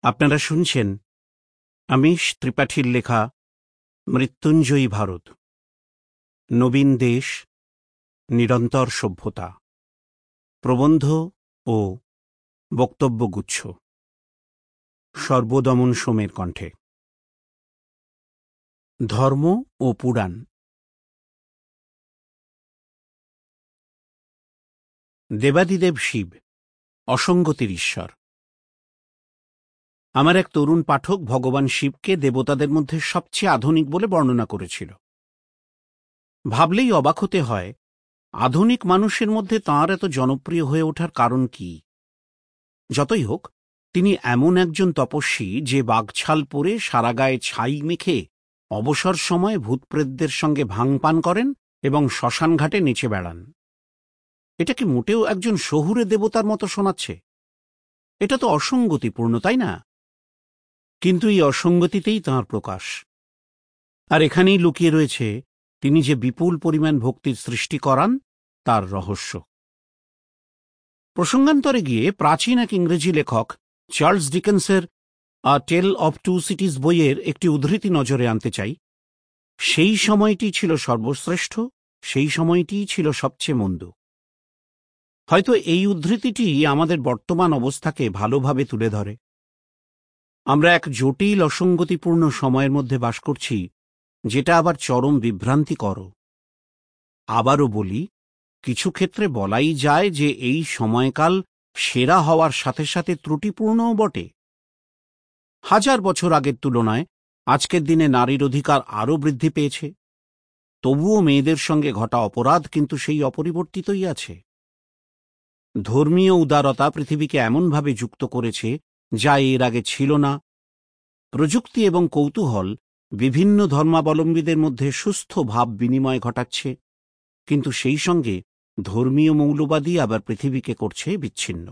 আপনারা শুনছেন আমিষ ত্রিপাঠীর লেখা মৃত্যুঞ্জয়ী ভারত, নবীন দেশ, নিরন্তর সভ্যতা, প্রবন্ধ ও বক্তব্যগুচ্ছ, সর্বদমন সোমের কণ্ঠে। ধর্ম ও পুরাণ। দেবাদিদেব শিব অসঙ্গতির ঈশ্বর। আমার এক তরুণ পাঠক ভগবান শিবকে দেবতাদের মধ্যে সবচেয়ে আধুনিক বলে বর্ণনা করেছিল। ভাবলেই অবাক হতে হয়, আধুনিক মানুষের মধ্যে তাঁর এত জনপ্রিয় হয়ে ওঠার কারণ কি? যতই হোক, তিনি এমন একজন তপস্বী যে বাঘছাল পরে সারা গায়ে ছাই মেখে অবসর সময়ে ভূতপ্রেতদের সঙ্গে ভাং পান করেন এবং শ্মশানঘাটে নেচে বেড়ান। এটা কি মোটেও একজন শহুরে দেবতার মতো শোনাচ্ছে? এটা তো অসঙ্গতিপূর্ণ, তাই না? কিন্তু এই অসঙ্গতিতেই তাঁর প্রকাশ। আর এখানেই লুকিয়ে রয়েছে তিনি যে বিপুল পরিমাণ ভক্তির সৃষ্টি করান তার রহস্য। প্রসঙ্গান্তরে গিয়ে প্রাচীন এক ইংরেজি লেখক চার্লস ডিকেন্সের a tale of two cities বইয়ের একটি উদ্ধৃতি নজরে আনতে চাই। সেই সময়টি ছিল সর্বশ্রেষ্ঠ, সেই সময়টিই ছিল সবচেয়ে মন্দ। হয়তো এই উদ্ধৃতিটি আমাদের বর্তমান অবস্থাকে ভালোভাবে তুলে ধরে। আমরা এক জটিল অসঙ্গতিপূর্ণ সময়ের মধ্যে বাস করছি, যেটা আবার চরম বিভ্রান্তিকর। আবারও বলি, কিছু ক্ষেত্রে বলাই যায় যে এই সময়কাল সেরা হওয়ার সাথে সাথে ত্রুটিপূর্ণও বটে। 1000 বছর আগের তুলনায় আজকের দিনে নারীর অধিকার আরও বৃদ্ধি পেয়েছে। তবুও মেয়েদের সঙ্গে ঘটা অপরাধ কিন্তু সেই অপরিবর্তিতই আছে। ধর্মীয় উদারতা পৃথিবীকে এমনভাবে যুক্ত করেছে যা এর আগে ছিল না। প্রযুক্তি এবং কৌতূহল বিভিন্ন ধর্মাবলম্বীদের মধ্যে সুস্থ ভাব বিনিময় ঘটাচ্ছে, কিন্তু সেই সঙ্গে ধর্মীয় মৌলবাদী আবার পৃথিবীকে করছে বিচ্ছিন্ন।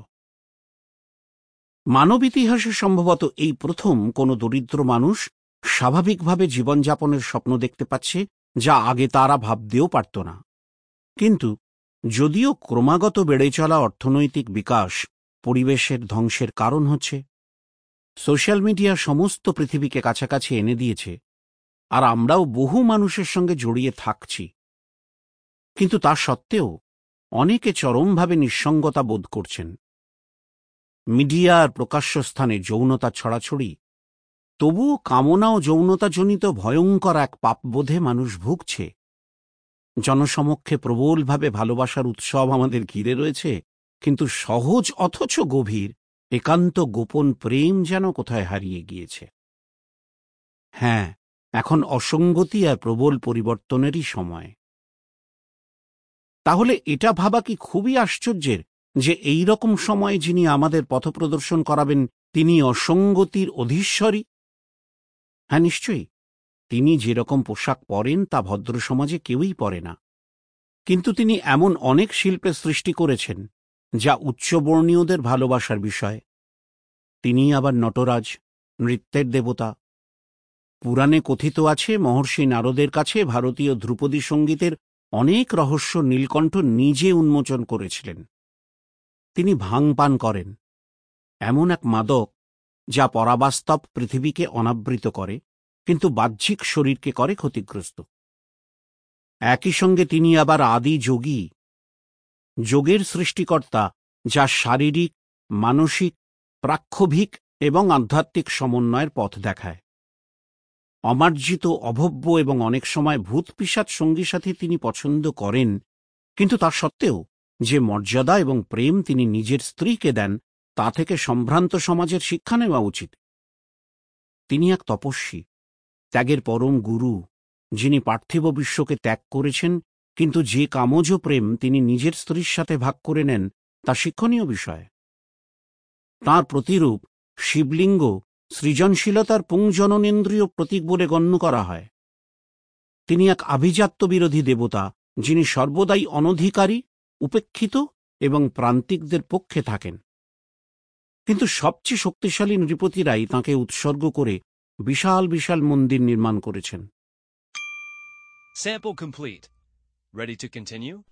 মানব ইতিহাসে সম্ভবত এই প্রথম কোনো দরিদ্র মানুষ স্বাভাবিকভাবে জীবনযাপনের স্বপ্ন দেখতে পাচ্ছে, যা আগে তারা ভাবতেও পারত না। কিন্তু যদিও ক্রমাগত বেড়ে চলা অর্থনৈতিক বিকাশ পরিবেশের ধ্বংসের কারণ হচ্ছে, সোশ্যাল মিডিয়া সমস্ত পৃথিবীকে কাছাকাছি এনে দিয়েছে, আর আমরাও বহু মানুষের সঙ্গে জড়িয়ে থাকছি। কিন্তু তা সত্ত্বেও অনেকে চরমভাবে নিঃসঙ্গতা বোধ করছেন। মিডিয়া আর প্রকাশ্য স্থানে যৌনতা ছড়াছড়ি, তবুও কামনা ও যৌনতাজনিত ভয়ঙ্কর এক পাপবোধে মানুষ ভুগছে। জনসমক্ষে প্রবলভাবে ভালোবাসার উৎসব আমাদের ঘিরে রয়েছে, কিন্তু সহজ অথচ গভীর একান্ত গোপন প্রেম যেন কোথায় হারিয়ে গিয়েছে। হ্যাঁ, এখন অসঙ্গতি আর প্রবল পরিবর্তনেরই সময়। তাহলে এটা ভাবা কি খুবই আশ্চর্যের যে এই রকম সময়ে যিনি আমাদের পথপ্রদর্শন করাবেন তিনি অসঙ্গতির অধীশ্বরী? হ্যাঁ, নিশ্চয়ই। তিনি যেরকম পোশাক পরেন তা ভদ্র সমাজে কেউই পরে না, কিন্তু তিনি এমন অনেক শিল্পের সৃষ্টি করেছেন যা উচ্চবর্ণীয়দের ভালোবাসার বিষয়। তিনি আবার নটরাজ, নৃত্যের দেবতা। পুরাণে কথিত আছে, মহর্ষি নারদের কাছে ভারতীয় ধ্রুপদী সঙ্গীতের অনেক রহস্য নীলকণ্ঠ নিজে উন্মোচন করেছিলেন। তিনি ভাং পান করেন, এমন এক মাদক যা পরাবাস্তব পৃথিবীকে অনাবৃত করে, কিন্তু বাহ্যিক শরীরকে করে ক্ষতিগ্রস্ত। একই সঙ্গে তিনি আবার আদি যোগী, যোগের সৃষ্টিকর্তা, যা শারীরিক, মানসিক, প্রাক্ষোভিক এবং আধ্যাত্মিক সমন্বয়ের পথ দেখায়। অমার্জিত, অভব্য এবং অনেক সময় ভূত পিশাচ সঙ্গী সাথী তিনি পছন্দ করেন, কিন্তু তা সত্ত্বেও যে মর্যাদা এবং প্রেম তিনি নিজের স্ত্রীকে দেন তা থেকে সম্ভ্রান্ত সমাজের শিক্ষা নেওয়া উচিত। তিনি এক তপস্বী, ত্যাগের পরম গুরু, যিনি পার্থিব বিশ্বকে ত্যাগ করেছেন, কিন্তু যে কামজ প্রেম তিনি নিজের স্ত্রীর সাথে ভাগ করে নেন তা শিক্ষণীয় বিষয়। তাঁর প্রতিরূপ শিবলিঙ্গ সৃজনশীলতার পুংজননেন্দ্রিয় প্রতীক বলে গণ্য করা হয়। তিনি এক আভিজাত্য বিরোধী দেবতা, যিনি সর্বদাই অনধিকারী, উপেক্ষিত এবং প্রান্তিকদের পক্ষে থাকেন। কিন্তু সবচেয়ে শক্তিশালী নৃপতিরাই তাঁকে উৎসর্গ করে বিশাল বিশাল মন্দির নির্মাণ করেছেন। Sample complete. Ready to continue?